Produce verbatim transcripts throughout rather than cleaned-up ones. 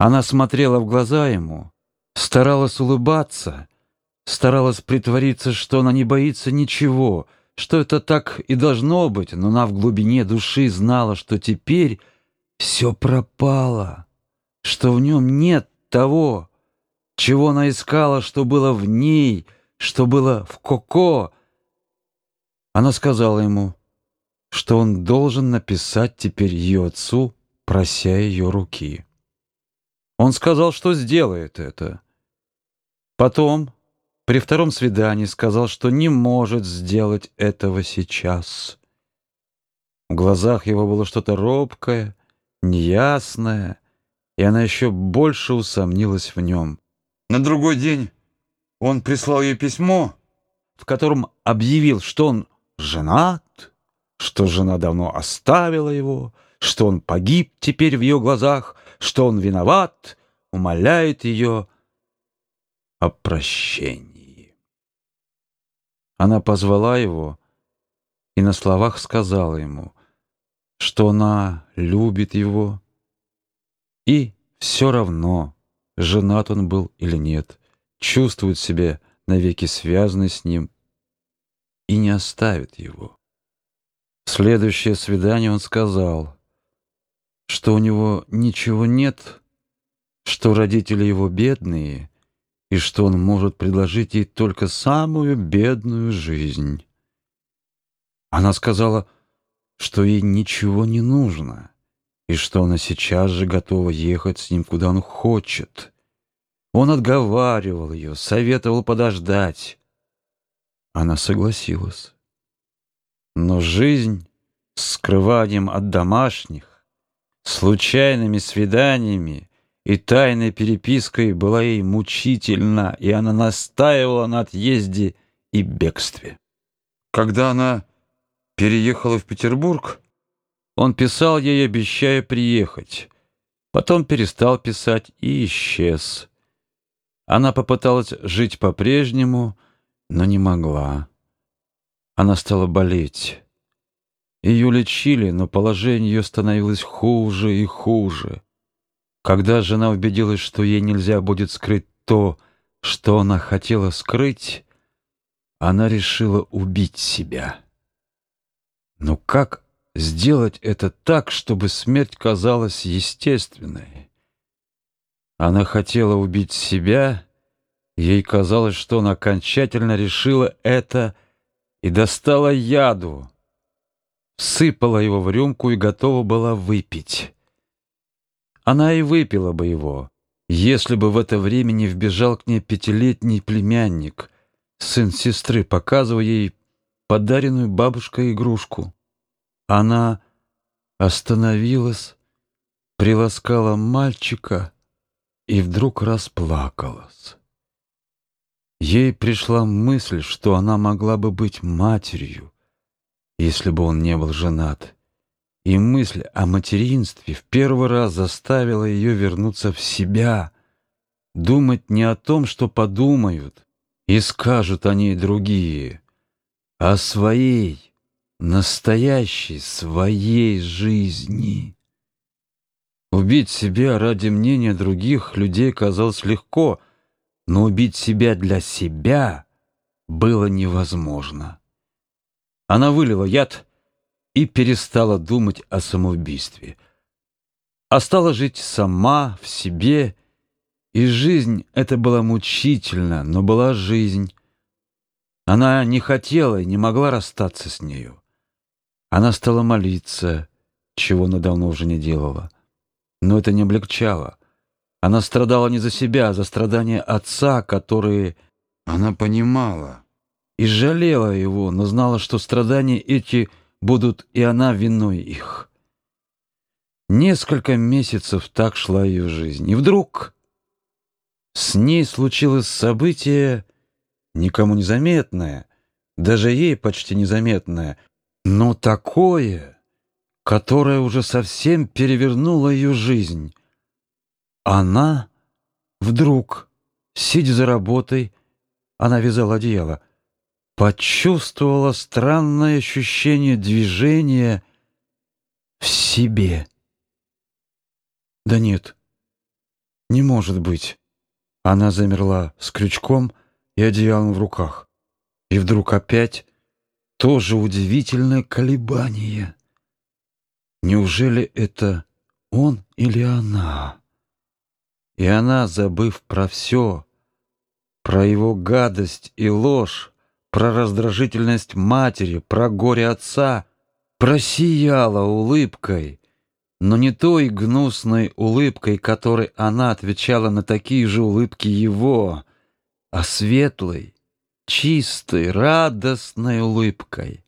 Она смотрела в глаза ему, старалась улыбаться, старалась притвориться, что она не боится ничего, что это так и должно быть, но она в глубине души знала, что теперь все пропало, что в нем нет того, чего она искала, что было в ней, что было в Коко. Она сказала ему, что он должен написать теперь ее отцу, прося ее руки. Он сказал, что сделает это. Потом, при втором свидании, сказал, что не может сделать этого сейчас. В глазах его было что-то робкое, неясное, и она еще больше усомнилась в нем. На другой день он прислал ей письмо, в котором объявил, что он женат, что жена давно оставила его, что он погиб теперь в ее глазах, что он виноват, умоляет ее о прощении. Она позвала его и на словах сказала ему, что она любит его, и все равно, женат он был или нет, чувствует себя навеки связанной с ним и не оставит его. В следующее свидание он сказал, что у него ничего нет, что родители его бедные, и что он может предложить ей только самую бедную жизнь. Она сказала, что ей ничего не нужно, и что она сейчас же готова ехать с ним, куда он хочет. Он отговаривал ее, советовал подождать. Она согласилась. Но жизнь с скрыванием от домашних, случайными свиданиями и тайной перепиской была ей мучительна, и она настаивала на отъезде и бегстве. Когда она переехала в Петербург, он писал ей, обещая приехать. Потом перестал писать и исчез. Она попыталась жить по-прежнему, но не могла. Она стала болеть. Ее лечили, но положение ее становилось хуже и хуже. Когда жена убедилась, что ей нельзя будет скрыть то, что она хотела скрыть, она решила убить себя. Но как сделать это так, чтобы смерть казалась естественной? Она хотела убить себя, ей казалось, что она окончательно решила это и достала яду, всыпала его в рюмку и готова была выпить. Она и выпила бы его, если бы в это время не вбежал к ней пятилетний племянник, сын сестры, показывая ей подаренную бабушкой игрушку. Она остановилась, приласкала мальчика и вдруг расплакалась. Ей пришла мысль, что она могла бы быть матерью, если бы он не был женат. И мысль о материнстве в первый раз заставила ее вернуться в себя, думать не о том, что подумают и скажут о ней другие, а о своей, настоящей, своей жизни. Убить себя ради мнения других людей казалось легко, но убить себя для себя было невозможно. Она вылила яд и перестала думать о самоубийстве, а стала жить сама, в себе, и жизнь эта была мучительна, но была жизнь. Она не хотела и не могла расстаться с нею. Она стала молиться, чего она давно уже не делала, но это не облегчало. Она страдала не за себя, а за страдания отца, которые она понимала, и жалела его, но знала, что страдания эти будут и она виной их. Несколько месяцев так шла ее жизнь, и вдруг с ней случилось событие, никому незаметное, даже ей почти незаметное, но такое, которое уже совсем перевернуло ее жизнь. Она вдруг, сидя за работой, она вязала одеяло, почувствовала странное ощущение движения в себе. Да нет, Не может быть. Она замерла с крючком и одеялом в руках. И вдруг опять тоже удивительное колебание. Неужели это он или она? И она, забыв про все, про его гадость и ложь, про раздражительность матери, про горе отца, просияла улыбкой, но не той гнусной улыбкой, которой она отвечала на такие же улыбки его, а светлой, чистой, радостной улыбкой.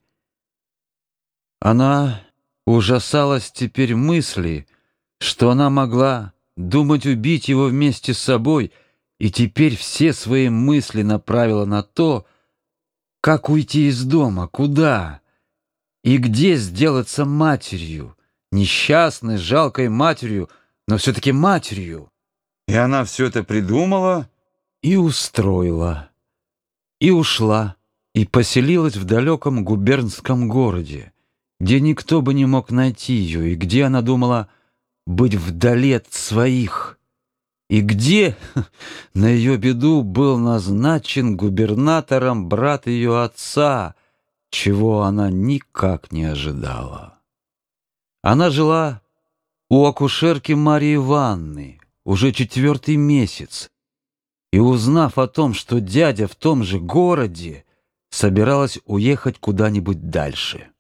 Она ужасалась теперь мысли, что она могла думать убить его вместе с собой, и теперь все свои мысли направила на то, как уйти из дома, куда и где сделаться матерью, несчастной, жалкой матерью, но все-таки матерью. И она все это придумала и устроила, и ушла, и поселилась в далеком губернском городе, где никто бы не мог найти ее, и где она думала быть вдали от своих, и где, на ее беду, был назначен губернатором брат ее отца, чего она никак не ожидала. Она жила у акушерки Марьи Ивановны уже четвертый месяц, и, узнав о том, что дядя в том же городе, собиралась уехать куда-нибудь дальше.